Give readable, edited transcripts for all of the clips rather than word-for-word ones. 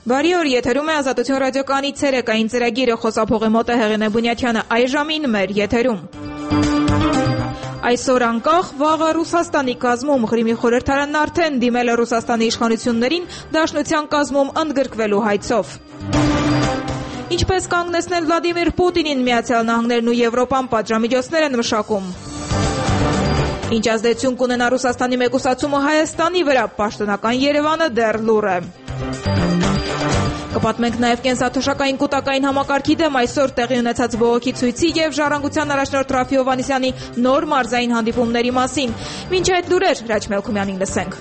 Բարի օր, եթերում է Ազատություն ռադիոկայանի ցերեկային ծրագիրը, խոսափողի մոտ է Հեղինե Բունյաթյանը, այս ժամին մեր եթերում։ Այսօր անկախ, վաղը Ռուսաստանի կազմում Ղրիմի խորհրդարանն արդեն դիմել է Ռուսաստանի իշխանություններին դաշնության կազմում ընդգրկվելու հայցով։ Ինչպես կանգնեցնել Վլադիմիր Պուտինին Միացյալ Նահանգներն ու Եվրոպան պատժամիջոցներ են մշակում։ Ինչ ազդեցություն կունենա Ռուսաստանի մեկուսացումը Հայաստանի վրա, պաշտոնական Երևանը դեռ լուռ է։ Կպատմենք նաև կենսաթոշակային կൂട്ടակային համակարգի դեմ այսօր տեղի ունեցած բողոքի ցույցի եւ Ժառանգության առաջնորդ Ռաֆի Հովհաննիսյանի նոր մարզային հանդիպումների մասին։ Մինչ այդ լուրեր Հրաչ Մելքումյանին լսենք։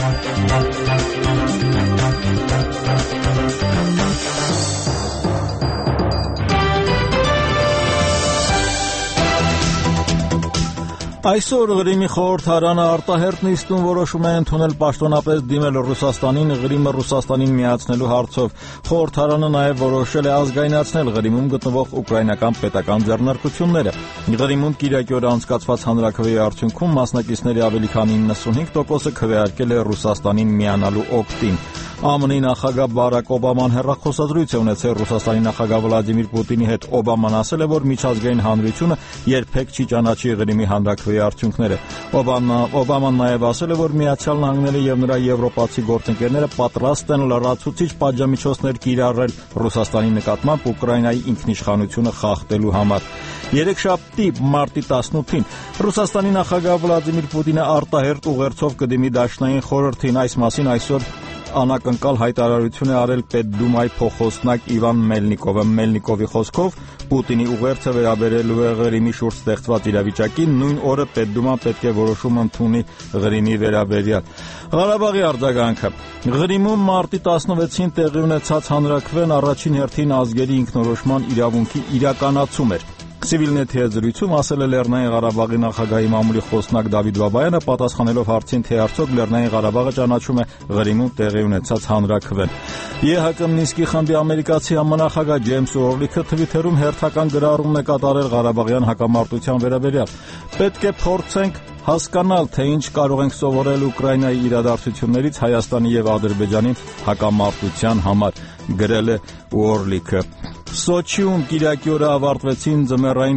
Այսօր Ղրիմի խորհրդարանը արտահերթ նիստում որոշում է ընդունել պաշտոնապես դիմել Ռուսաստանին Ղրիմը Ռուսաստանին միացնելու հարցով։ Խորհրդարանը նաև որոշել է ազգայնացնել Ղրիմում գտնվող ուկրաինական պետական ձեռնարկությունները։ Ղրիմում կիրակի օրը անցկացված հանրաքվեի արդյունքում մասնակիցների ավելի քան 95%-ը քվեարկել է Ռուսաստանին միանալու օգտին։ ԱՄՆ-ի նախագահ Բարակ Օբաման հեռախոսազրույց է ունեցել Ռուսաստանի նախագահ Վլադիմիր Պուտինի հետ։ Օբաման ասել է, որ միջազգային հանրությունը երբեք չի ճանաչի Ղրիմի հանրաքվեի արդյունքները։ Օբաման նաև ասել է, որ Միացյալ Նահանգները եւ նրա եվրոպացի գործընկերները պատրաստ են լրացուցիչ պատժամիջոցներ կիրառել Ռուսաստանի նկատմամբ Ուկրաինայի ինքնիշխանությունը խախտելու համար։ Երեքշաբթի մարտի 18-ին Ռուսաստանի նախագահ Վլադիմիր Պուտինը արտահերթ ուղերձով կդիմի Դաշնային խորհրդին։ Այս մասին այսօր անակնկալ հայտարարություն է արել Պետդումայի փոխոստնակ Իվան Մելնիկովը։ Մելնիկովի խոսքով Պուտինի ուղերձը վերաբերելու է Ղրիմի շուրջ ստեղծված իրավիճակին, նույն օրը Պետդուման պետք է որոշում ընդունի Ղրիմի վերաբերյալ։ Ղարաբաղի արձագանքը։ Ղրիմում մարտի 16-ին տեղի ունեցած հանրաքվեն առաջին հերթին ազգերի ինքնորոշման իրավունքի իրականացում էր։ Civilnet-ի հետ զրույցում ասել է Լեռնային Ղարաբաղի նախագահի մամուլի խոսնակ Դավիթ Բաբայանը, պատասխանելով հարցին, թե արդյոք Լեռնային Ղարաբաղը ճանաչում է Ղրիմում տեղի ունեցած հանրաքվեն։ ԵՀԿ Մինսկի խմբի ամերիկացի համանախագահ Ջեյմս Օրլիքը Թվիթերում հերթական գրառում է կատարել Ղարաբաղյան հակամարտության վերաբերյալ։ Պետք է փորձենք հասկանալ, թե ինչ կարող ենք սովորել Ուկրաինայի իրադարձություններից Հայաստանի եւ Ադրբեջանի հակամարտության համար, գրել է Օրլիքը։ Սոչիում կիրակի օրը ավարտվեցին ձմեռային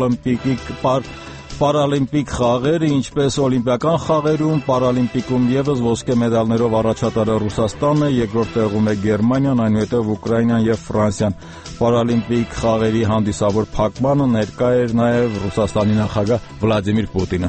պարալիմպիկ խաղերը, ինչպես օլիմպիական խաղերում, պարալիմպիկում եւս ոսկե մեդալներով առաջատարը Ռուսաստանն է, երկրորդ տեղում է Գերմանիան, այնուհետև Ուկրաինան եւ Ֆրանսիան։ Պարալիմպիկ խաղերի հանդիսավոր փակմանը ներկա էր նաեւ Ռուսաստանի նախագահ Վլադիմիր Պուտինը։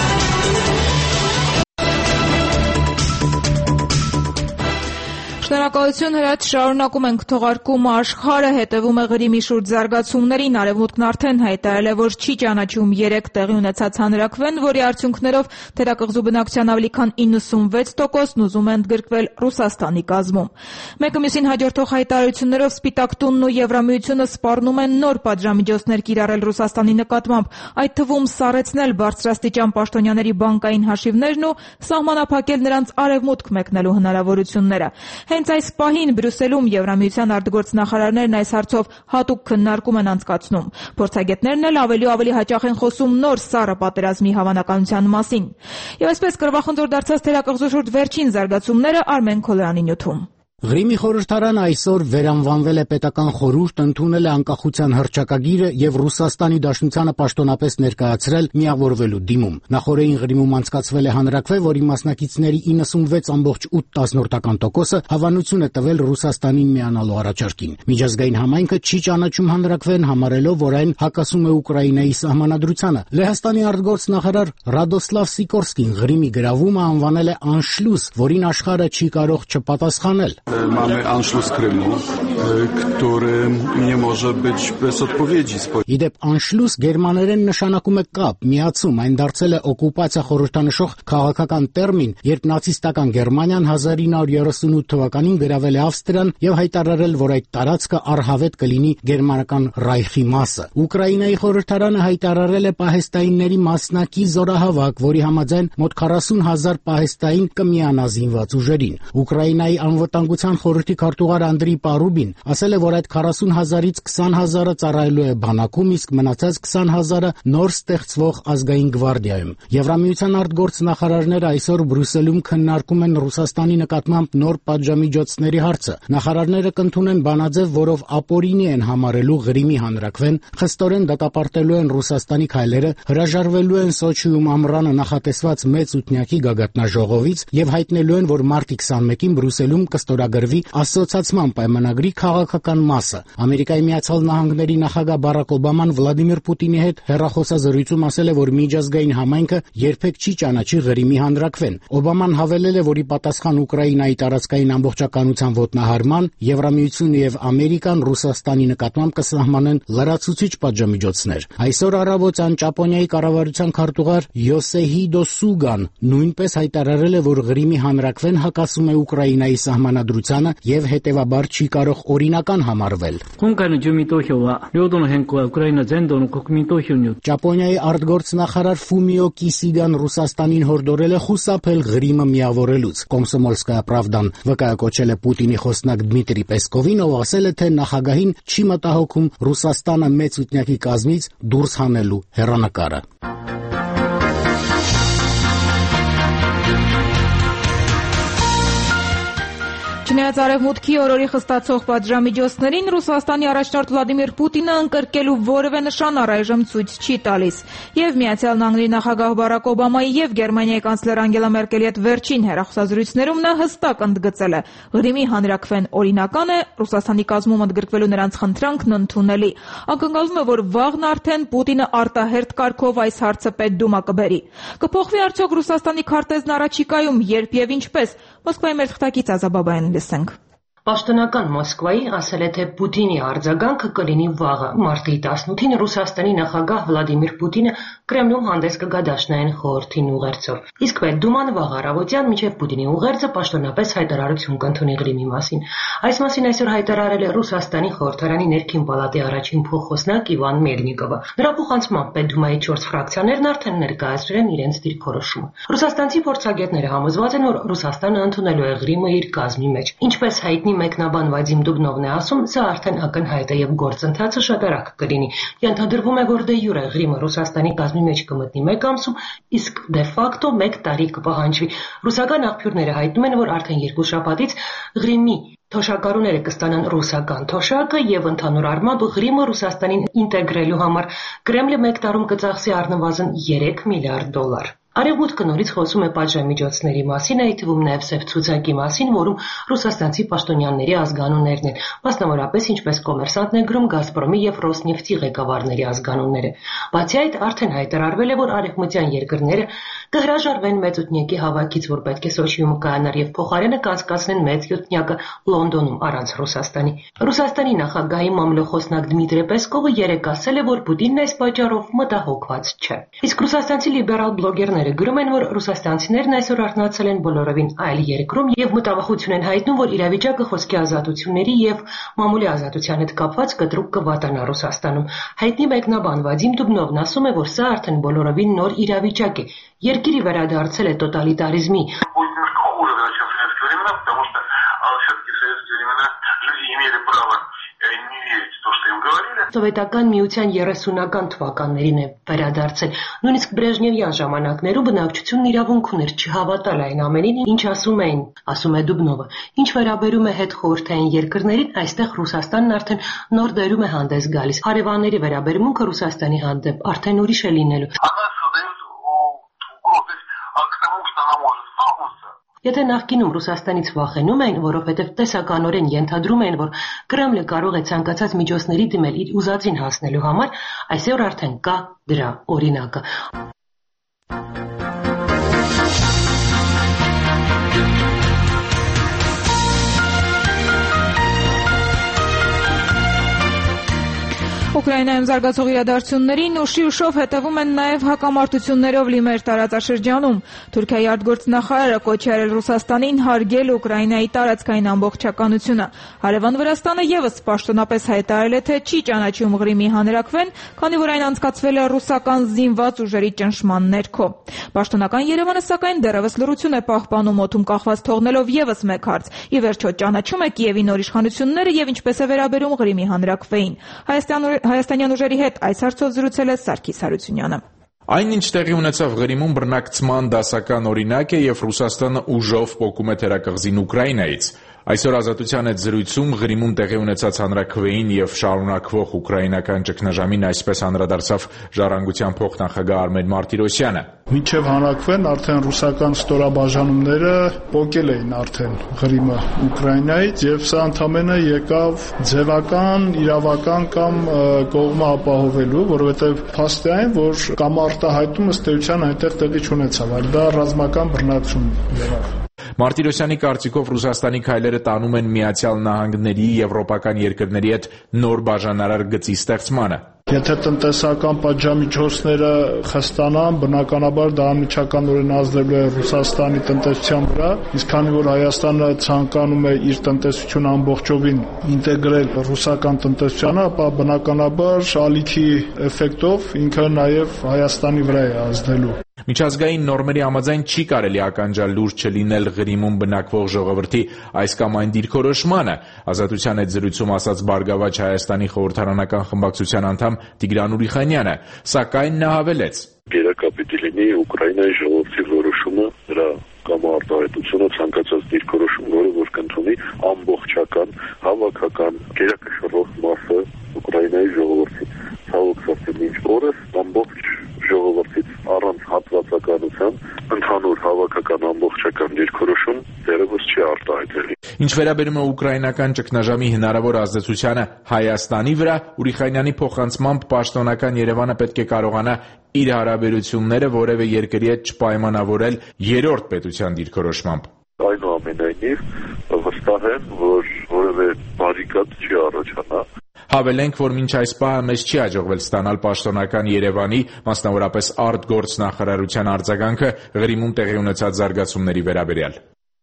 Շնորհակալություն Հրաչ, շարունակում ենք թողարկումը աշխարհը հետևում է Ղրիմի շուրջ զարգացումներին։ Արևմուտքն արդեն հայտարարել է, որ չի ճանաչում 3 տեղի ունեցած հանրաքվեն, որի արդյունքներով թերակղզու բնակչության ավելի քան 96%-ն ուզում են ընդգրկվել Ռուսաստանի կազմում։ Մեկը մյուսին հաջորդող հայտարարություններով Սպիտակ տունն ու Եվրամիությունը սպառնում են նոր պատժամիջոցներ կիրառել Ռուսաստանի նկատմամբ, այդ թվում սառեցնել բարձրաստիճան պաշտոնյաների բանկային հաշիվներն ու սահմանափակել նրանց արևմուտք մեկնելու հնարավորությունները։ Հենց այս պահին Բրյուսելում Եվրամիության արտգործնախարարներն այս հարցով հատուկ քննարկում են անցկացնում։ Փորձագետներն էլ ավելի ու ավելի հաճախ են խոսում նոր սառը պատերազմի հավանականության մասին։ Եվ այսպես կռվախնձոր դարձած թերակղզու շուրջ վերջին զարգացումները Արմեն Քոլյանի նյութում։ Ղրիմի խորհրդարանը այսօր վերանվանվել է պետական խորհուրդ, ընդունել է անկախության հռչակագիրը եւ Ռուսաստանի Դաշնությանը պաշտոնապես ներկայացրել միավորվելու դիմում։ Նախորդին Ղրիմում անցկացվել է հանրաքվե, որի մասնակիցների 96.8%-ը հավանություն է տվել Ռուսաստանին միանալու առաջարկին։ Միջազգային համայնքը չի ճանաչում հանրաքվեն, համարելով, որ այն հակասում է Ուկրաինայի սահմանադրությանը։ Լեհաստանի արտգործնախարար Ռադոսլավ Սիկորսկին Ղրիմի գրավումը անվանել է անշլուս, որին աշխարհը չի կարող չպատասխանել։ Mamy anszlus Krymu, który nie może być bez odpowiedzi. Իդեպ անշլուս գերմաներեն նշանակում է կապ, միացում, այն դարձել է օկուպացիա խորհրդանշող քաղաքական տերմին, երբ նացիստական Գերմանիան 1938 թվականին գրավել է Ավստրիան եւ հայտարարել, որ այդ տարածքը առհավետ կլինի գերմանական Ռայխի մասը։ Ուկրաինայի խորհրդարանը հայտարարել է պահեստայինների մասնակի զորահավաք, որի համաձայն մոտ 40,000 պահեստային կմիանա զինված ուժերին։ Ուկրաինայի անվտանգ անվտանգության խորհրդի քարտուղար Անդրեյ Պարուբին ասել է, որ այդ 40,000-ից 20,000-ը ծառայելու է բանակում, իսկ մնացած 20,000-ը նոր ստեղծվող ազգային գվարդիայում։ Եվրամիության արտգործնախարարները այսօր Բրյուսելում քննարկում են Ռուսաստանի նկատմամբ նոր պատժամիջոցների հարցը։ Նախարարները կընդունեն բանաձև, որով ապօրինի են համարելու Ղրիմի հանրաքվեն, խստորեն դատապարտելու են Ռուսաստանի քայլերը, հրաժարվելու են Սոչիում ամռանը նախատեսված մեծ ութնյակի գագաթնաժողովից եւ հայտնելու են, որ մարտի 21-ին Բրյուսելում կստորագրվի ասոցիացման պայմանագրի քաղաքական մասը։ Ամերիկայի Միացյալ Նահանգների նախագահ Բարակ Օբաման Վլադիմիր Պուտինի հետ հեռախոսազրույցում ասել է, որ միջազգային համայնքը երբեք չի ճանաչի Ղրիմի հանրաքվեն։ Օբաման հավելել է, որ ի պատասխան Ուկրաինայի տարածքային ամբողջականության ոտնահարման Եվրամիությունն եւ Ամերիկան Ռուսաստանի նկատմամբ կսահմանեն լրացուցիչ պատժամիջոցներ։ Այսօր առավոտյան Ճապոնիայի կառավարության քարտուղար Յոսեհիդո Սուգան նույնպես հայտարարել է, որ Ղրիմի հանրաքվեն հակասում է Ուկրաինայի սահմանադրությանը եւ հետեւաբար չի կարող օրինական համարվել։ Ճապոնիայի արտգործնախարար Ֆումիո Կիսիդան Ռուսաստանին հորդորել է խուսափել Ղրիմը միավորելուց։ Կոմսոմոլսկայա Պրավդան վկայակոչել է Պուտինի խոսնակ Դմիտրի Պեսկովին, ով ասել է, թե նախագահին չի մտահոգում Ռուսաստանը մեծ ութնյակի կազմից դուրս հանելու հեռանկարը։ Չնայած Արևմուտքի օրորի խստացող պատժամիջոցներին, Ռուսաստանի առաջնորդ Վլադիմիր Պուտինը ընկրկելու որևէ նշան առայժմ ցույց չի տալիս։ Եվ Միացյալ Նահանգների նախագահ Բարակ Օբամայի եւ Գերմանիայի կանցլեր Անգելա Մերկելի հետ վերջին հեռախոսազրույցներում նա հստակ ընդգծել է. Ղրիմի հանրաքվեն օրինական է, Ռուսաստանի կազմում ընդգրկվելու նրանց խնդրանքն ընդունելի։ Ակնկալվում է, որ վաղն արդեն Պուտինը արտահերթ կարգով այս հարցը Պետդումա կբերի։ Կփոխվի արդյոք Ռուսաստանի քարտեզն առաջիկայում, երբ եւ ինչպես։ Մոսկվայի մեր թղթակից Ազաբաբայանին լսենք։ Պաշտոնական Մոսկվայի ասել է, թե Պուտինի արձագանքը կլինի վաղը։ Մարտի 18-ին Ռուսաստանի նախագահ Վլադիմիր Պուտինը Կրեմլում հանդես կգա Դաշնային խորհրդին ուղերձով։ Իսկ Պետդուման վաղ առավոտյան մինչև Պուտինի ուղերձը պաշտոնապես հայտարարություն կընդունի Ղրիմի մասին։ Այս մասին այսօր հայտարարել է Ռուսաստանի խորհրդարանի ներքին պալատի առաջին փոխխոսնակ Իվան Մելնիկովը։ Նրա փոխանցմամբ Պետդումայի 4 ֆրակցիաներն արդեն ներկայացրել են իրենց դիրքորոշումը։ Ռուսաստանցի փորձագետները համոզված են, որ Ռուսաստանը ընդունելու է Ղրիմը իր կազմի մեջ։ Ինչպես հայտնի մեկնաբան Վադիմ Դուբնովն է ասում, սա արդեն ակնհայտ է եւ գործընթացը շատ արագ կլինի։ Ենթադրվում է, որ դե յուրե Ղրիմը Ռուսաստանի կազմի մեջ կմտնի 1 ամսում, իսկ դե ֆակտո 1 տարի կպահանջվի։ Ռուսական աղբյուրները հայտնում են, որ արդեն 2 շաբաթից Ղրիմի թոշակառուները կստանան ռուսական թոշակը եւ ընդհանուր առմամբ Ղրիմը Ռուսաստանին ինտեգրելու համար Կրեմլը 1 տարում կծախսի առնվազն $3 միլիարդ։ Արևմուտքը նորից խոսում է պատժամիջոցների մասին, այդ թվում նաև սև ցուցակի մասին, որում ռուսաստանցի պաշտոնյաների ազգանուններն են, մասնավորապես ինչպես Կոմերսանտն է գրում Գազպրոմի եւ Ռոսնեֆտի ղեկավարների ազգանունները։ Բացի այդ, արդեն հայտարարվել է, որ արևմտյան երկրները կհրաժարվեն մեծ ութնյակի հավաքից, որ պետք է Սոչիում կայանար եւ փոխարենը կանցկացնեն մեծ յոթնյակը Լոնդոնում առանց Ռուսաստանի։ Ռուսաստանի նախագահի մամլոխոսնակ Դմիտրի Պեսկովը երեկ ասել է, որ Պուտինն այս պատճառով մտահոգված չէ։ Իսկ ռուսաստանցի լիբերալ բլոգերները գրում են, որ ռուսաստանցիներն այսօր արթնացել են բոլորովին այլ երկրում եւ մտավախություն են հայտնում, որ իրավիճակը խոսքի ազատությունների եւ մամուլի ազատության հետ կապված կտրուկ կվատանա Ռուսաստանում։ Հայտնի մեկնաբան Վադիմ Դուբնովն ասում է, որ սա արդեն բոլորովին нոր իրավիճակ է։ Երկիրը վերադարձել է տոտալիտարիզմի։ Սովետական միության 30-ական թվականներին է վերադարձել։ Նույնիսկ Բրեժնևյան ժամանակներում բնակչությունն իրավունք ուներ չհավատալ այն ամենին, ինչ ասում էին, ասում է Դուբնովը։ Ինչ վերաբերում է հետխորհրդային երկրներին, այստեղ Ռուսաստանն արդեն նոր դերում է հանդես գալիս։ Հարևանների վերաբերմունքը Ռուսաստանի հանդեպ արդեն ուրիշ է լինելու։ Եթե նախկինում Ռուսաստանից վախենում էին, որովհետև տեսականորեն ենթադրում էին, որ Կրեմլը կարող է ցանկացած միջոցների դիմել իր ուզածին հասնելու համար, այսօր արդեն կա դրա օրինակը։ Ուկրաինայում զարգացող իրադարձություններին ուշով հետևում են նաև հակամարտություններով լի մեր տարածաշրջանում։ Թուրքիայի արտգործնախարարը կոչ է արել Ռուսաստանին հարգել Ուկրաինայի տարածքային ամբողջականությունը։ Հարևան Վրաստանը ևս պաշտոնապես հայտարարել է, թե չի ճանաչում Ղրիմի հանրաքվեն, քանի որ այն անցկացվել է ռուսական զինված ուժերի ճնշման ներքո։ Պաշտոնական Երևանը սակայն դեռևս լռություն է պահպանում, օդում կախված թողնելով ևս մեկ հարց՝ ի վերջո ճանաչում է Կիևի նոր իշխանությունները եւ ինչպես է վերաբերում Ղրիմի հանրաքվեին։ Հայաստանյան ուժերի հետ այս հարցով զրուցել է Սարգիս Հարությունյանը։ Այն, ինչ տեղի ունեցավ Ղրիմում, բռնակցման դասական օրինակ է եւ Ռուսաստանը ուժով պոկում է թերակղզին Ուկրաինայից։ Այսօր Ազատության հետ զրույցում Ղրիմում տեղի ունեցած հանրաքվեին եւ շարունակվող ուկրաինական ճգնաժամին այսպես անդրադարձավ Ժառանգության փոխնախագահ Արմեն Մարտիրոսյանը։ Մինչև հանրաքվեն արդեն ռուսական ստորաբաժանումները պոկել էին արդեն Ղրիմը Ուկրաինայից եւ սա ընդամենը եկավ ձևական, իրավական կամ կողմը ապահովելու, որովհետեւ փաստ է այն, որ կամ արտահայտումը ըստ էության այնտեղ տեղի չունեցավ, այլ դա ռազմական բռնակցում եղավ։ Մարտիրոսյանի կարծիքով Ռուսաստանի քայլերը տանում են Միացյալ Նահանգների, եվրոպական երկրների հետ նոր բաժանարար գծի ստեղծմանը։ Եթե տնտեսական պատժամիջոցները խստանան, բնականաբար դա անմիջականորեն ազդելու է Ռուսաստանի տնտեսության վրա, իսկ քանի որ Հայաստանը ցանկանում է իր տնտեսությունը ամբողջովին ինտեգրել ռուսական տնտեսությանը, ապա բնականաբար ալիքի էֆեկտով ինքը նաև Հայաստանի վրա է ազդելու։ Միջազգային նորմերի համաձայն չի կարելի ականջալ լուրջ չլինել Ղրիմում բնակվող ժողովրդի այս կամ այն դիրքորոշմանը, Ազատության հետ զրույցում ասաց Բարգավաճ Հայաստանի խորհրդարանական խմբակցության անդամ Տիգրան Ուրիխանյանը, սակայն նա հավելեց. Գերակա պիտի լինի Ուկրաինայի ժողովրդի որոշումը, դրա կամ արտահայտությունը ցանկացած դիրքորոշում, որը որ կընդունի ամբողջական, հավաքական, գերակշռող մասը Ուկրաինայի ժողովրդի։ Ցավոք սրտի մինչ օրս ամբողջ ժողովրդից առանց հատվածականության ընդհանուր հավաքական ամբողջական դիրքորոշում դեռևս չի արտահայտվել։ Ինչ վերաբերում է ուկրաինական ճգնաժամի հնարավոր ազդեցությանը Հայաստանի վրա, Ուրիխանյանի փոխանցմամբ պաշտոնական Երևանը պետք է կարողանա իր հարաբերությունները որևէ երկրի հետ չպայմանավորել երրորդ պետության դիրքորոշմամբ։ Այնուամենայնիվ վստահ եմ, որ որևէ բարիկադ չի առաջանա։ Հավելենք, որ մինչ այս պահը մեզ չի հաջողվել ստանալ պաշտոնական Երևանի, մասնավորապես արտգործնախարարության արձագանքը Ղրիմում տեղի ունեցած զարգացումների վերաբերյալ։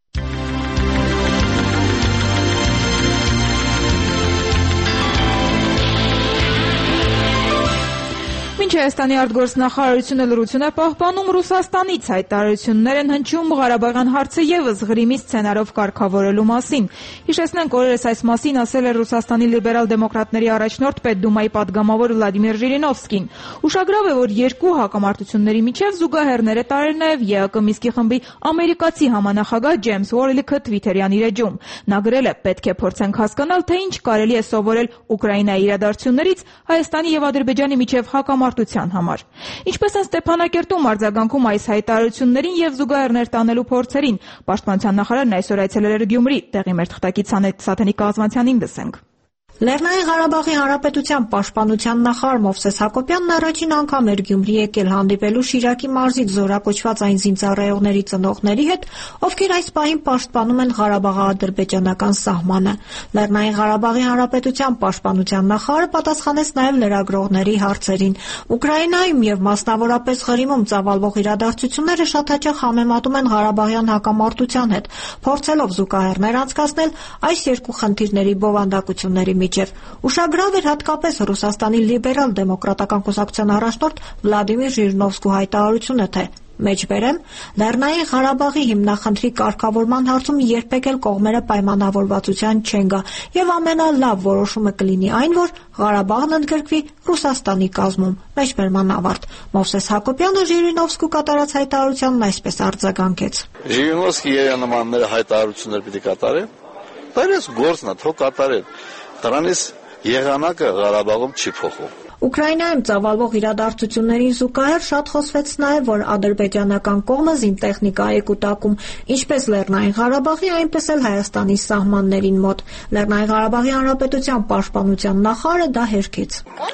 Մինչ Հայաստանի արտգործնախարարությունը լռություն է պահպանում, Ռուսաստանից հայտարարություններ են հնչում Ղարաբաղյան հարցը ևս Ղրիմի սցենարով կարգավորելու մասին։ Հիշեցնենք, օրերս այս մասին ասել է Ռուսաստանի լիբերալ-դեմոկրատների առաջնորդ Պետդումայի падգամավոր Վլադիմիր Ժիրինովսկին։ Ուշագրավ է, որ երկու հակամարտությունների միջև զուգահեռներ է տարել նաև ԵԱԿ Մինսկի խմբի ամերիկացի համանախագահ Ջեյմս Ուորլիքը Թվիթերյան իր էջում։ Նա գրել է. «Պետք է փորձենք հասկանալ, թե ինչ կարելի է սովորել Ուկրաինայի իրադարձություններից Հայաստանի եւ Ադրբեջանի միջև հակամարտության համար»։ Ինչպես են Ստեփանակերտում արձագանքում այս հայտարարություններին եւ զուգահեռներ տանելու փորձերին, Պաշտպանության նախարարն այսօր այցելել էր Գյումրի, տեղի մեր թղթակից Սաթենիկ Կազմանցյանին լսենք։ Լեռնային Ղարաբաղի Հանրապետության պաշտպանության նախարար Մովսես Հակոբյանն առաջին անգամ էր Գյումրի եկել հանդիպելու Շիրակի մարզից զորակոչված այն զինծառայողների ծնողների հետ, ովքեր այս պահին պաշտպանում են Ղարաբաղա-ադրբեջանական սահմանը։ Լեռնային Ղարաբաղի Հանրապետության պաշտպանության նախարարը պատասխանեց նաև լրագրողների հարցերին։ Ուկրաինայում եւ մասնավորապես Ղրիմում ծավալվող իրադարձությունները շատ հաճախ համեմատում են Ղարաբաղյան հակամարտության հետ, փորձելով զուգահեռներ անցկացնել այս երկու խնդիրների բովանդակությունների միջև։ Ուշագրավ էր հատկապես Ռուսաստանի լիբերալ-դեմոկրատական կուսակցության առաջնորդ Վլադիմիր Ժիրինովսկու հայտարարությունը, թե մեջբերեմ, Լեռնային Ղարաբաղի հիմնախնդրի կարգավորման հարցում երբեք էլ կողմերը պայմանավորվածության չեն գա եւ ամենալավ որոշումը կլինի այն, որ Ղարաբաղն ընդգրկվի Ռուսաստանի կազմում։ Մեջբերման ավարտ։ Մովսես Հակոբյանը Ժիրինովսկու կատարած հայտարարությանն այսպես արձագանքեց. Ժիրինովսկի եւ նմանները հայտարարություններ պիտի կատարեն։ Դա ես գործն է, թող կատարեն։ Դրանից եղանակը Ղարաբաղում չի փոխվում։ Ուկրաինայում ծավալվող իրադարձություններին զուգահեռ շատ խոսվեց նաև, որ ադրբեջանական կողմը զինտեխնիկա է կուտակում, ինչպես Լեռնային Ղարաբաղի, այնպես էլ Հայաստանի սահմաններին մոտ։ Լեռնային Ղարաբաղի Հանրապետության պաշտպանության նախարարը դա հերքեց։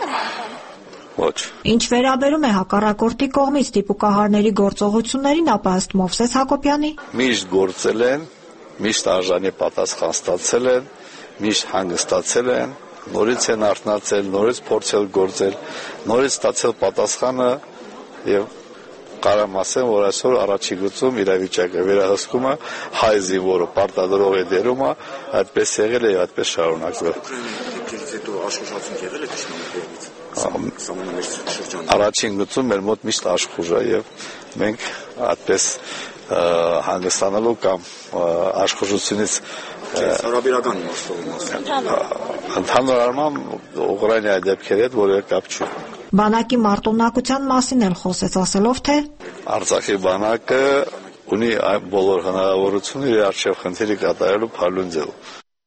Ոչ։ Ինչ վերաբերում է հակառակորդի կողմից դիպուկահարների գործողություններին, ապա ըստ Մովսես Հակոբյանի միշտ գործել են, միշտ արժանի պատասխան ստացել են, միշտ հանգստացել են, նորից են արթնացել, նորից փորձել գործել, նորից ստացել պատասխանը եւ կարամ ասեմ, որ այսօր առաջի գծում իրավիճակը վերահսկումը հայ զինվորը պարտադրող է դերում, այդպես եղել է եւ այդպես շարունակվել։ Առաջին գծում մեր մոտ միշտ աշխուժ է եւ մենք այդպես հանգստանալու կամ աշխուժությունից հարաբերական իմաստով ընդհանուր առմամբ Ուկրաինայի դեպքերի հետ որևէ կապ չի։ Բանակի մարտունակության մասին էլ խոսեց, ասելով, թե Արցախի բանակը ունի այն բոլոր հնարավորությունները իր արժեվ խնդիրը կատարելու փայլուն ձևով։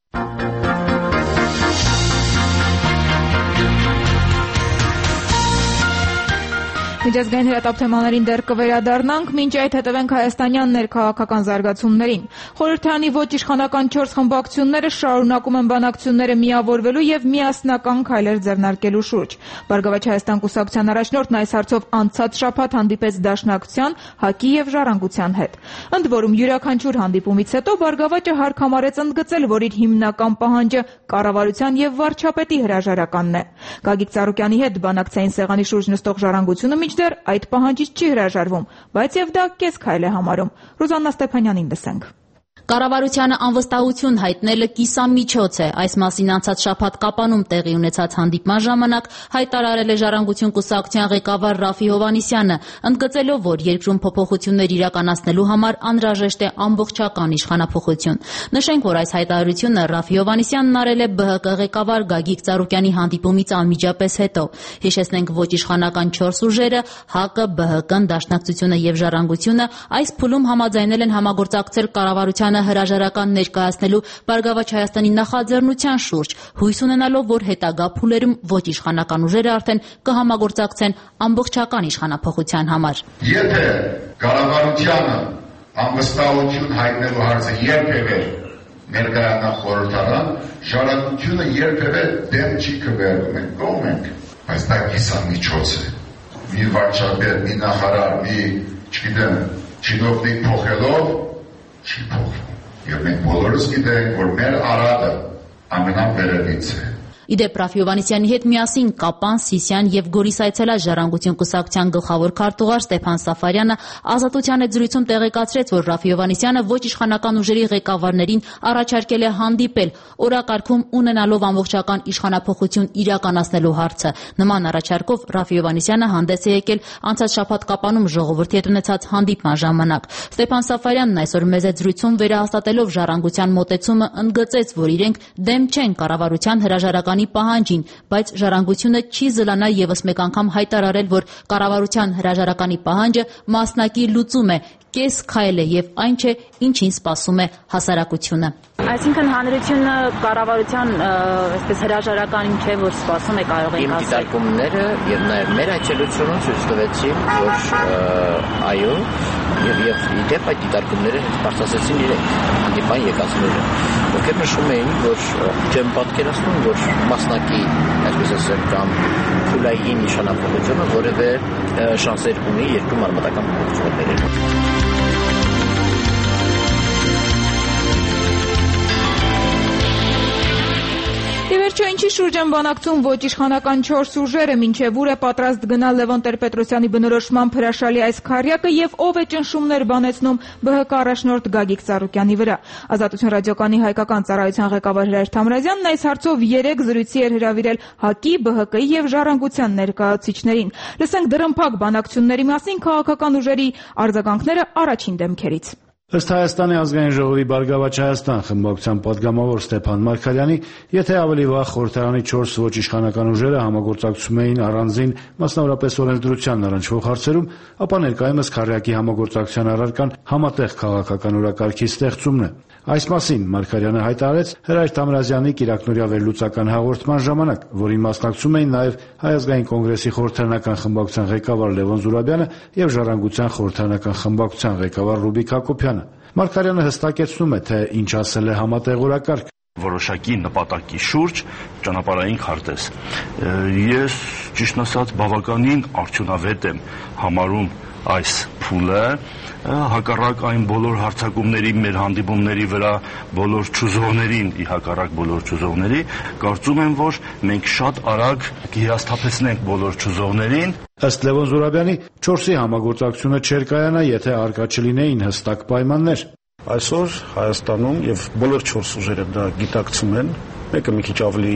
Միջազգային հրատապ թեմաներին դեռ կվերադառնանք, մինչ այդ հետևենք հայաստանյան ներքաղաքական զարգացումներին։ Խորհրդարանի ոչ իշխանական 4 խմբակցությունները շարունակում են բանակցությունները միավորվելու եւ միասնական քայլեր ձեռնարկելու շուրջ։ Բարգավաճ Հայաստան կուսակցության առաջնորդն այս հարցով անցած շաբաթ հանդիպեց Դաշնակցության, ՀԱԿ-ի եւ Ժառանգության հետ։ Ընդ որում յուրաքանչյուր հանդիպումից հետո Բարգավաճը հարկ համարեց ընդգծել, որ իր հիմնական պահանջը կառավարության եւ վարչապետի հրաժարականն է։ Գագիկ Ծառուկյանի հետ բանակցային սեղանի շուրջ նստող Ժառանգությունը մինչդեռ այդ պահանջից չի հրաժարվում, բայց եւ դա կես քայլ է համարում։ Ռուզաննա Ստեփանյանին լսենք։ Կառավարությանը անվստահություն հայտնելը կիսամիջոց է։ Այս մասին անցած շաբաթ Կապանում տեղի ունեցած հանդիպման ժամանակ հայտարարել է Ժառանգություն կուսակցության ղեկավար Ռաֆի Հովհաննիսյանը, ընդգծելով, որ երկրում փոփոխություններ իրականացնելու համար անհրաժեշտ է ամբողջական իշխանափոխություն։ Նշենք, որ այս հայտարարությունը Ռաֆի Հովհաննիսյանն արել է ԲՀԿ ղեկավար Գագիկ Ծառուկյանի հանդիպումից անմիջապես հետո։ Հիշեցնենք, ոչ իշխանական 4 ուժերը՝ ՀԱԿ-ը, ԲՀԿ-ն, Դաշնակցությունը եւ Ժառանգությունը այս փուլում համաձայնել են համագործակցել կառավարությանը հրաժարական ներկայացնելու Բարգավաճ Հայաստանի նախաձեռնության շուրջ, հույս ունենալով, որ հետագա փուլերում ոչ իշխանական ուժերը արդեն կհամագործակցեն ամբողջական իշխանափոխության համար։ Եթե կառավարությանը անվստահություն հայտնելու հարցը երբևէ ներկայանա խորհրդարան, Ժառանգությունը երբևէ դեմ չի կվերնում, մենք կողմ ենք, բայց դա կիսամիջոց է։ Մի վարչապետ, մի նախարար, մի, չգիտեմ, չինովնիկ փոխելով չի փոխվում։ Եվ մենք բոլորս գիտենք, որ մեր արատը ամենավերևից է։ Իդեպ Ռաֆի Հովհաննիսյանի հետ միասին Կապան, Սիսիան եւ Գորիս այցելած Ժառանգություն կուսակցության գլխավոր քարտուղար Ստեփան Սաֆարյանը Ազատության հետ զրույցում տեղեկացրեց, որ Ռաֆի Հովհաննիսյանը ոչ իշխանական ուժերի ղեկավարներին առաջարկել է հանդիպել օրակարգում ունենալով ամբողջական իշխանափոխություն իրականացնելու հարցը։ Նման առաջարկով Ռաֆի Հովհաննիսյանը հանդես է եկել անցած շաբաթ Կապանում ժողովրդի հետ ունեցած հանդիպման ժամանակ։ Ստեփան Սաֆարյանն այսօր մեծ զրույցում վերահաստատելով Ժառանգության մոտեցումը ընդգծեց, որ իրենք դեմ չեն կառավարության հրաժարական պահանջին, բայց Ժառանգությունը չի զլանա եւս մեկ անգամ հայտարարել, որ կառավարության հրաժարականի պահանջը մասնակի լուծում է, կես քայլ է եւ այն չէ, ինչին սպասում է հասարակությունը։ Այսինքն հանրությունը կառավարության այսպես հրաժարականին չէ, որ սպասում է, կարող է ասել։ Իմ դիտարկումները եւ նաեւ մեր այցելությունը ցույց տվեցին, որ այո, եւ իդեպ այդ դիտարկումները բարձրացեցին իրենք հանդիպան եկածները, ովքեր նշում էին, որ չեմ պատկերացնում, որ մասնակի, այսպես ասեմ, կամ փուլային իշխանափոխությունը որևէ շանսեր ունի երկրում արմատական փոփոխություններ բերելու։ Իվերջո ինչի շուրջ են բանակցում ոչ իշխանական 4 ուժերը, մինչև ուր է պատրաստ գնալ Լևոն Տեր-Պետրոսյանի բնորոշմամբ հրաշալի այս քարյակը եւ ով է ճնշումներ բանեցնում ԲՀԿ առաջնորդ Գագիկ Ծառուկյանի վրա։ Ազատություն ռադիոկայանի հայկական ծառայության ղեկավար Հրայր Թամրազյանն այս հարցով 3 զրույցի էր հրավիրել ՀԱԿ-ի, ԲՀԿ-ի եւ Ժառանգության ներկայացուցիչներին։ Լսենք դրամփակ բանակցությունների մասին քաղաքական ուժերի արձագանքները առաջին դեմքերից։ Ըստ Հայաստանի ազգային ժողովի Բարգավաճ Հայաստան խմբակցության պատգամավոր Ստեփան Մարգարյանի, եթե ավելի վաղ խորհրդարանի 4 ոչ իշխանական ուժերը համագործակցում էին առանձին, մասնավորապես օրենսդրությանն առնչվող հարցերում, ապա ներկայումս քարյակի համագործակցության առարկան համատեղ քաղաքական օրակարգի ստեղծումն է։ Այս մասին Մարգարյանը հայտարարեց Հրայր Թամրազյանի կիրակնօրյա վերլուծական հաղորդման ժամանակ, որին մասնակցում էին նաև Հայ ազգային կոնգրեսի խորհրդարանական խմբակցության ղեկավար Լևոն Զուրաբյանը եւ Ժառանգության խորհրդարանական խմբակցության ղեկավար Ռուբիկ Հակոբյանը։ Մարգարյանը հստակեցնում է, թե ինչ ասել է համատեղ օրակարգ որոշակի նպատակի շուրջ ճանապարհային քարտեզ։ Ես ճիշտ ասած բավականին արդյունավետ եմ համարում այս փուլը, հակառակ այն բոլոր հարձակումների, մեր հանդիպումների վրա բոլոր ճուզողներին, հակառակ բոլոր ճուզողների, կարծում եմ, որ մենք շատ արագ հիասթափեցնենք բոլոր ճուզողներին։ Ըստ Լևոն Զուրաբյանի, 4-ի համագործակցությունը չէր կայանա, եթե առկա չլինեին հստակ պայմաններ։ Այսօր Հայաստանում եւ բոլոր 4 ուժերը դա գիտակցում են, մեկը մի քիչ ավելի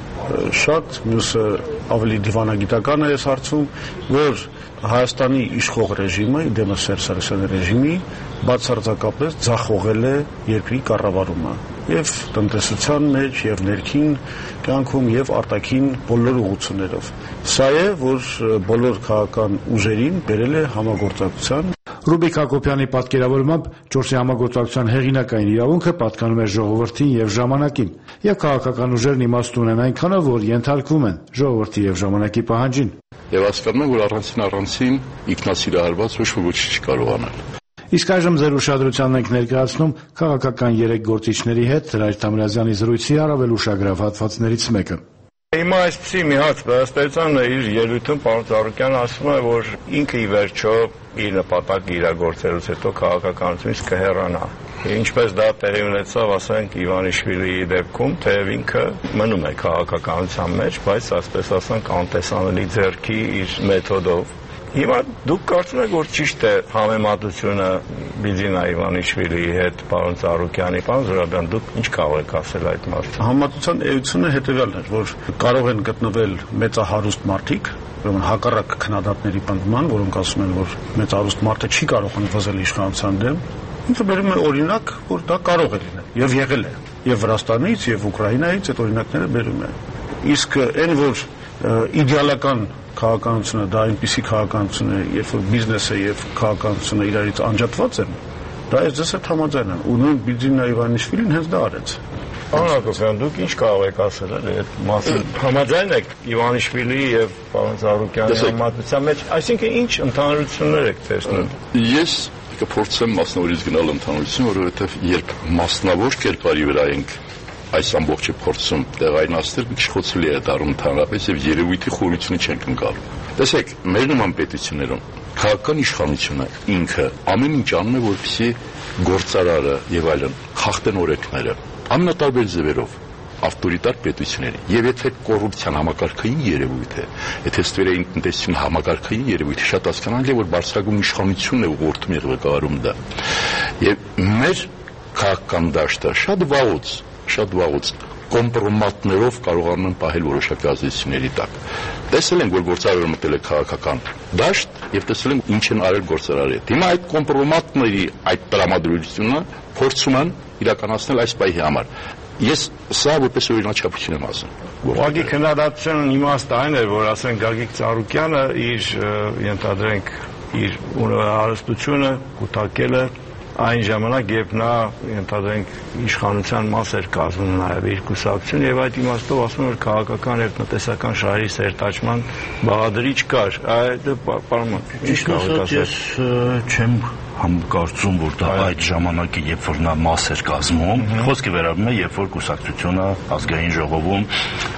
շատ, մյուսը ավելի դիվանագիտական է այս հարցում, որ Հայաստանի իշխող ռեժիմը, դեմոս Սերժ Սարգսյանի ռեժիմի բացարձակապես ձախողել է երկրի կառավարումը եւ տնտեսության մեջ եւ ներքին կյանքում եւ արտաքին բոլոր ուղղություններով։ Սա է, որ բոլոր քաղաքական ուժերին բերել է համագործակցության։ Ռուբիկ Հակոբյանի պատկերավորմամբ 4-ի համագործակցության հեղինակային իրավունքը պատկանում է ժողովրդին եւ ժամանակին, եւ քաղաքական ուժերն իմաստ ունեն այնքանով, որ ենթարկվում են ժողովրդի եւ ժամանակի պահանջին։ Եվ հասկանում եմ, որ առանցին ինքնասիրահարված ոչ ոք չի կարող անել։ Իսկ այժմ ձեր ուշադրությանն ենք ներկայացնում քաղաքական 3 գործիչների հետ Հրայր Թամրազյանի զրույցի առավել ուշագրավ հատվածներից մեկը։ Հիմա այսպեսի մի հատ վստահության իր ելույթում պարոն Ծառուկյանը ասում է, որ ինքը ի վերջո իր նպատակը իրագործելուց հետո քաղաքականությունից կհեռանա։ Ինչպես դա տեղի ունեցավ, ասենք Իվանիշվիլիի դեպքում, թեև ինքը մնում է քաղաքականության մեջ, բայց ասպես ասենք անտեսանելի ձեռքի իր մեթոդով։ Հիմա դուք կարծում եք, որ ճիշտ է համեմատությունը Բիձինա Իվանիշվիլիի հետ, պարոն Ծառուկյանի, պարոն Զուրաբյան, դուք ինչ կարող եք ասել այդ մասին։ Համատության էությունը հետևյալն է, որ կարող են գտնվել մեծահարուստ մարդիկ, ուրեմն հակառակ քննադատների պնդման, որոնք ասում են, որ մեծահարուստ մարդը չի կարող ընդվզել իշխանության դեմ, ինքը բերում է օրինակ, որ դա կարող է լինել եւ եղել է։ Եվ Վրաստանից եւ Ուկրաինայից այդ օրինակները բերում է։ Իսկ այն, որ իդեալական քաղաքականությունը դա այնպիսի քաղաքականություն է, երբ որ բիզնեսը եւ քաղաքականությունը իրարից անջատված են, դա ես ձեզ հետ համաձայն եմ։ Ու նույն Բիձինա Իվանիշվիլին հենց դա արեց։ Պարոն Հակոբյան, դուք ինչ կարող եք ասել այդ մասին։ Համաձայն եք Իվանիշվիլիի եւ պարոն Ծառուկյանի համատության մեջ, այսինքն ինչ ընդհանրություններ եք տեսնում։ Ես կփորձեմ մասնավորից գնալ ընդհանրություն, որովհետեւ երբ մասնավոր կերպարի վրա ենք այս ամբողջը փորձում տեղայնացնել, մի քիչ խոցելի է դառնում ընդհանրապես եւ երևույթի խորությունը չենք ընկալում։ Տեսեք, մեր նման պետություններում քաղաքական իշխանությունը ինքը ամեն ինչ անում է, որպեսզի գործարարը եւ այլն խախտեն օրենքները ամենատարբեր ձևերով ավտորիտար պետությունների։ Եվ եթե կոռուպցիան համակարգային երևույթ է, եթե ստվերային տնտեսությունը համակարգային երևույթ է, շատ հասկանալի է, որ բարձրագույն իշխանությունն է ուղղորդում եւ ղեկավարում դա։ Եվ մեր քաղաքական դաշտը շատ վաղուց կոմպրոմատներով կարողանում են պահել որոշակի ազդեցությունների տակ։ Տեսել ենք, որ գործարարը մտել է քաղաքական դաշտ եւ տեսել ենք ինչ են արել գործարարի հետ։ Հիմա այդ կոմպրոմատների այդ տրամադրությունը փորձում են իրականացնել այս պահի համար։ Ես սա որպես օրինաչափություն եմ ասում։ Ուղղակի քննադատության իմաստը այն է, որ ասենք Գագիկ Ծառուկյանը իր ենթադրենք իր հարստությունը կուտակել է այն ժամանակ, երբ նա ենթադրենք իշխանության մաս էր կազմում նաև իր կուսակցությունը եւ այդ իմաստով ասում որ քաղաքական եւ տնտեսական շահերի սերտաճման բաղադրիչ կար։ Այդ պարոն ճիշտ ասած ես չեմ կարծում, որ դա այդ ժամանակը, երբ որ նա մաս էր կազմում, խոսքը վերաբերում է, երբ որ կուսակցությունը ազգային ժողովում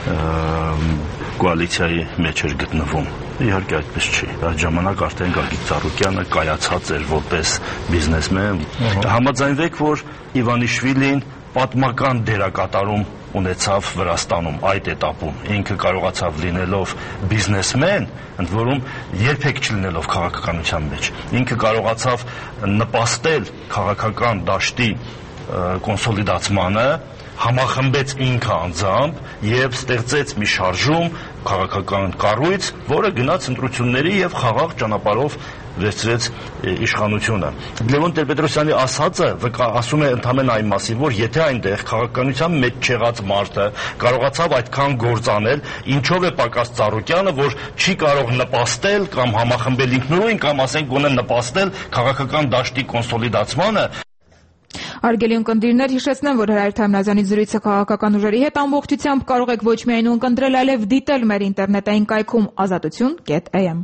կոալիցիայի մեջ էր գտնվում։ Իհարկե այդպես չի։ Այդ ժամանակ արդեն Գագիկ Ծառուկյանը կայացած էր որպես բիզնեսմեն։ Համաձայնվեք, որ Իվանիշվիլին պատմական դերակատարում ունեցավ Վրաստանում այդ этаպում։ Ինքը կարողացավ լինելով բիզնեսմեն, ընդ որում երբեք չլինելով քաղաքականության մեջ, ինքը կարողացավ նպաստել քաղաքական դաշտի կոնսոլիդացմանը, համախմբեց ինքը անձամբ եւ ստեղծեց մի շարժում քաղաքական կառույց, որը գնաց ընտրությունների եւ խաղաղ ճանապարհով վերցրեց իշխանությունը։ Լևոն Տեր-Պետրոսյանի ասածը ասում է ընդհանրեն այն մասին, որ եթե այնտեղ քաղաքականության մեջ չեղած մարդը կարողացավ այդքան գործ անել, ինչով է պակաս Ծառուկյանը, որ չի կարող նպաստել կամ համախմբել ինքնուրույն կամ ասենք գոնե նպաստել քաղաքական դաշտի կոնսոլիդացմանը։ Արգելի ունկնդիրներ, հիշեցնեմ, որ Հրայր Թամրազյանի զրույցը քաղաքական ուժերի հետ ամբողջությամբ կարող եք ոչ միայն ունկնդրել, այլև դիտել մեր ինտերնետային կայքում azatutun.am։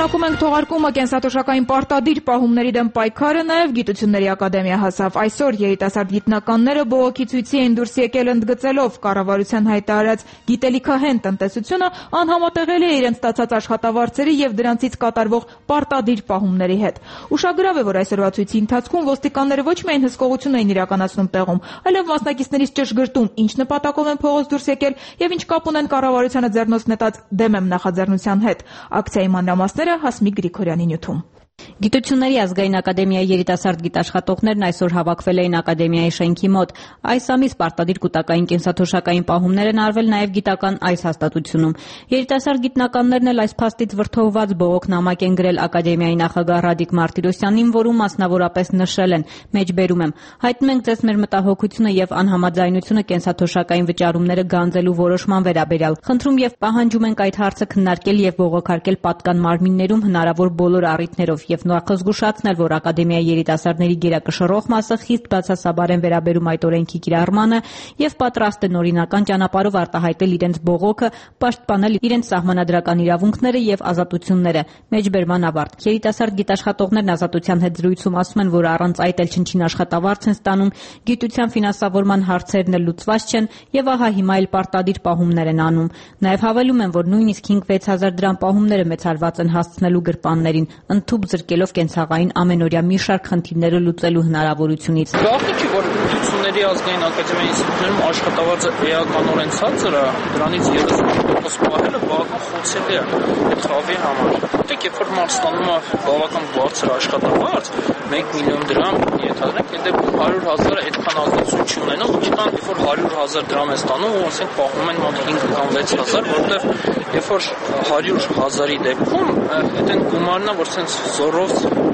Շարունակում ենք թողարկումը կենսաթոշակային պարտադիր պահումների դեմ պայքարը նաև Գիտությունների ակադեմիա հասավ։ Այսօր երիտասարդ գիտնականները բողոքի ցույցի են դուրս եկել ընդգծելով կառավարության հայտարարած գիտելիքահեն տնտեսությունը անհամատեղելի է իրենց ստացած աշխատավարձերի եւ դրանցից կատարվող պարտադիր պահումների հետ։ Ուշագրավ է, որ այսօրվա ցույցի ընթացքում ոստիկանները ոչ միայն հսկողություն էին իրականացնում տեղում, այլև մասնակիցներից ճշգրտում, ինչ նպատակով են փողոց դուրս եկել եւ ինչ կապ ունեն կառավարությանը ձեռնոց նետած դեմ եմ նախաձեռնության հետ։ Ակցիայի մանրամասները Հասմիկ Գրիգորյանի նյութում։ Գիտությունների ազգային ակադեմիայի երիտասարդ գիտաշխատողներն այսօր հավաքվել էին ակադեմիայի շենքի մոտ։ Այս ամիս պարտադիր կուտակային կենսաթոշակային պահումներ են արվել նաև գիտական այս հաստատությունում։ Երիտասարդ գիտնականներն էլ այս փաստից վրդովված բողոքնամակ են գրել ակադեմիայի նախագահ Ռադիկ Մարտիրոսյանին, որում մասնավորապես նշել են. «Մեջբերում եմ, հայտնում ենք ձեզ մեր մտահոգությունը եւ անհամաձայնությունը կենսաթոշակային վճարումները գանձելու որոշման վերաբերյալ։ Խնդրում եւ պահանջում ենք այդ հարցը քննարկել եւ բողոքարկել պատկան մարմիններում հնարավոր բոլոր առիթներով եւ նախազգուշացնել, որ ակադեմիայի երիտասարդների գերակշռող մասը խիստ բացասաբար են վերաբերում այդ օրենքի կիրառմանը եւ պատրաստ են օրինական ճանապարհով արտահայտել իրենց բողոքը, պաշտպանել իրենց սահմանադրական իրավունքները եւ ազատությունները»։ Մեջբերման ավարտ։ Երիտասարդ գիտաշխատողներն Ազատության հետ զրույցում ասում են, որ առանց այդ էլ չնչին աշխատավարձ են ստանում, գիտության ֆինանսավորման հարցերն էլ լուծված չեն եւ ահա հիմա էլ պարտադիր պահումներ են անում։ Նաեւ հավելում են, որ նույնիսկ 5-6000 դրամ պահումները մեծարված են հասցնելու գրպաններին, ընդཐུպ զրկելով կենցաղային ամենօրյա մի շարք խնդիրները լուծելու հնարավորությունից։ Գաղտնի չի, որ Գիտությունների ազգային ակադեմիայի ինստիտուտներում աշխատավարձը էականորեն ցածր է, դրանից 30% պահելը բավական խոցելի է այդ խավի համար։ Դեք երբ որ մարդ ստանում է բավական բարձր աշխատավարձ, 1 միլիոն դրամ, ենթադրենք, այդ դեպքում 100,000-ը այդքան ազդեցություն չի ունենա, ինչքան երբ որ 100,000 դրամ է ստանում, ու ասենք պահում են մոտ 5 կամ 6,000, որտեղ երբ որ 100,000-ի դեպքում այդ են գումարն է, որ sense զորով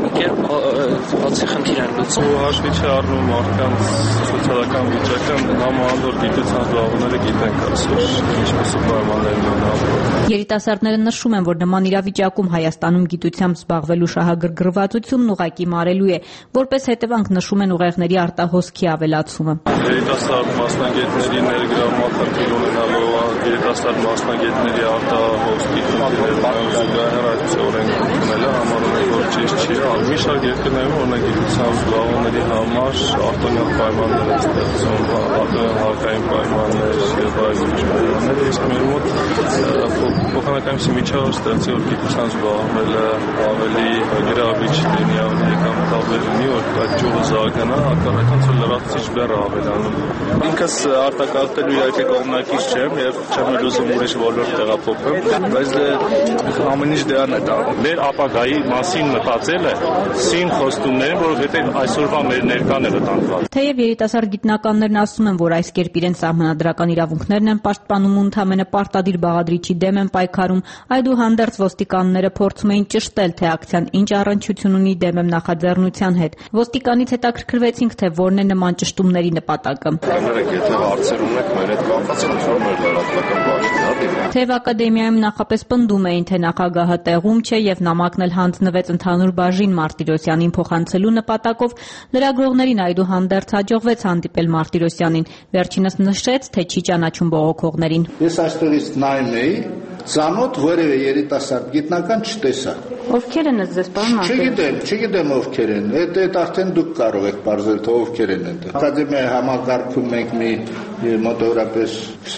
բացի խնդիր են լուծում։ Հաշվի չի առնում մարդկանց սոցիալական վիճակը, համանդոր գիտության զբաղողները գիտենք այսօր ինչպես պայմաններն են։ Երիտասարդները նշում են, որ նման իրավիճակում Հայաստանում գիտությամբ զբաղվելու շահագրգռվածությունն ուղղակի մարելու է, որպես հետևանք նշում են ուղեղների արտահոսքի ավելացումը։ Երիտասարդ մասնագետների ներգրավման ունենալու երիտասարդ մասնագետների արտահոսքի օրենքը համարում են, որ ճիշտ չի։ Մի շարք երկրներում օրինակ գիտությամբ զբաղողների համար արտոնյալ պայմաններ են ստեղծում, արտոնյալ հարկային պայմաններ եւ այլ պայմաններ, իսկ մեր մոտ փոխանակայնության միջավայր ստեղծի, որ գիտությամբ զբաղվելը ավելի գրավիչ լինի, ավելի եկամտաբեր լինի, որ այդ ճյուղը զարգանա, հակառակն որ լրացուցիչ բեռը ավելանում։ Ինքս արտակարգելու իհարկե կողմնակից չեմ եւ չեմ ուզում ուրիշ ոլորտ տեղափոխեմ, բայց ամեն ինչ դրան է տանում։ Մեր ապագայի մասին մտածելը սին խոստումներին, որովհետեւ այսօրվա մեր ներկան է վտանգված։ Թեև երիտասարդ գիտնականներն ասում են, որ այս կերպ իրենց սահմանադրական իրավունքներն են պաշտպանում ու ընդհանրապես պարտադիր բաղադրիչի դեմ են պայքարում, այդուհանդերձ ոստիկանները փորձում էին ճշտել, թե ակցիան ինչ առնչություն ունի դեմ եմ նախաձեռնության հետ։ Ոստիկանից հետաքրքրվեցինք, թե որն է նման ճշտումների նպատակը։ Եթե հարցեր ունեք մեր հետ կապված, խնդրում եմ լրատվական բաժին։ Թեև ակադեմիայում նախապես պնդում էին, թե նախագահը տեղում չէ եւ նամակն էլ հանձնվեց ընդհանուր բաժին Մարտիրոսյանին փոխանցելու նպատակով, լրագրողներին այդուհանդերձ հաջողվեց հանդիպել Մարտիրոսյանին։ Վերջինս նշեց, թե չի ճանաչում բողոքողներին։ Ես այստեղից նայում էի, ծանոթ որևէ երիտասարդ գիտնական չտեսա։ Ովքեր են ձեզ պարոն Մարտիրոսյան։ Չգիտեմ ովքեր են։ Այդ արդեն դուք կարող եք բարձել, թե ովքեր են այդ։ Ակադեմիայի համակարգում մենք մի մոտավորապես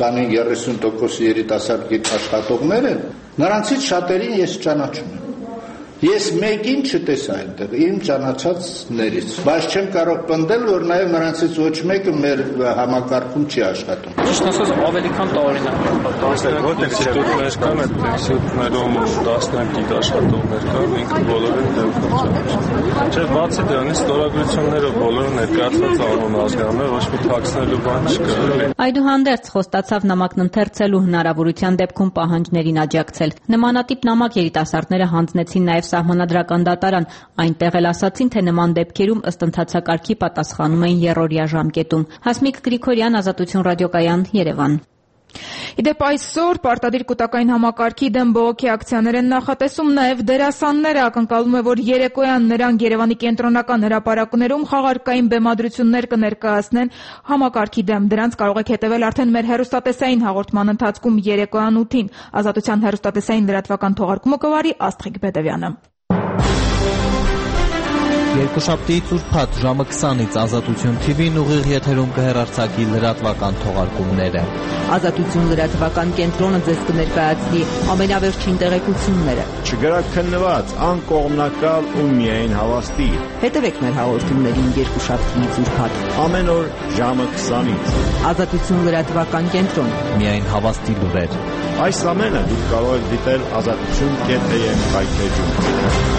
25-30% երիտասարդ գիտաշխատողներ են։ Նրանցից շատերին ես ճանաչում եմ։ Ես մեկին չտեսա այնտեղ իմ ճանաչածներից, բայց չեմ կարող պնդել, որ նաև նրանցից ոչ մեկը մեր համակարգում չի աշխատում։ Ճիշտ ասած, ավելի քան տարին է։ Որտեղ ինստիտուտներ կան, այդ ինստիտուտներում 10 գիտաշխատողներ կան, ինքը բոլորը դեպքում չեն։ Չէ, բացի դրանից ստորագրությունները բոլորը ներկայացված անուն ազգանունը ոչ մի թաքցնելու բան չկա։ Այդուհանդերձ խոստացավ նամակն ընթերցելու հնարավորության դեպքում պահանջներին աջակցել։ Նմանատիպ նամակ երիտասարդները հանձնեցին նաև Սահմանադրական դատարան, այնտեղ էլ ասացին, թե նման դեպքերում ըստ ընթացակարգի պատասխանում են երրորդյա ժամկետում։ Հասմիկ Գրիգորյան, Ազատություն ռադիոկայան, Երևան։ Իդեպ այսօր պարտադիր կൂտակային համակարգի դեմ բողոքի ակցիաներ են նախատեսում նաև դերասանները, ակնկալում է, որ երեկոյան նրանք Երևանի կենտրոնական հրապարակներում խաղարկային բեմադրություններ կներկայացնեն համակարգի դեմ։ Դրանց կարող եք հետևել արդեն մեր հեռուստատեսային հաղորդման ընթացքում երեկոյան 8-ին։ Ազատության հեռուստատեսային լրատվական թողարկումը կվարի Աստղիկ Բեդևյանը։ Երկուշաբթիից ուրբաթ ժամը 20-ից Ազատություն TV-ն ուղիղ եթերում կհեռարձակի լրատվական թողարկումները։ Ազատություն լրատվական կենտրոնը ձեզ կներկայացնի ամենավերջին տեղեկությունները։ Չգրակ քննված, անկողմնակալ ու միայն հավաստի։ Հետևեք մեր հաղորդումներին երկուշաբթիից ուրբաթ ամեն օր ժամը 20-ից։ Ազատություն լրատվական կենտրոն։ Միայն հավաստի լուրեր։ Այս ամենը դուք կարող եք դիտել azatutun.am հայտարարում։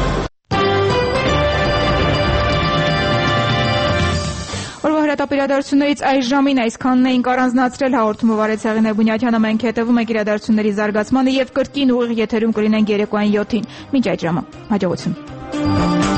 Իրադարձություններից այս ժամին այսքանն էինք առանձնացրել հաղորդումը վարեց Հեղինե Բունյաթյանը, մենք հետևում ենք իրադարձությունների զարգացմանը եւ կրկին ուղիղ եթերում կլինենք երեկոյան 7-ին։ Մինչ այդ ժամը հաջողություն։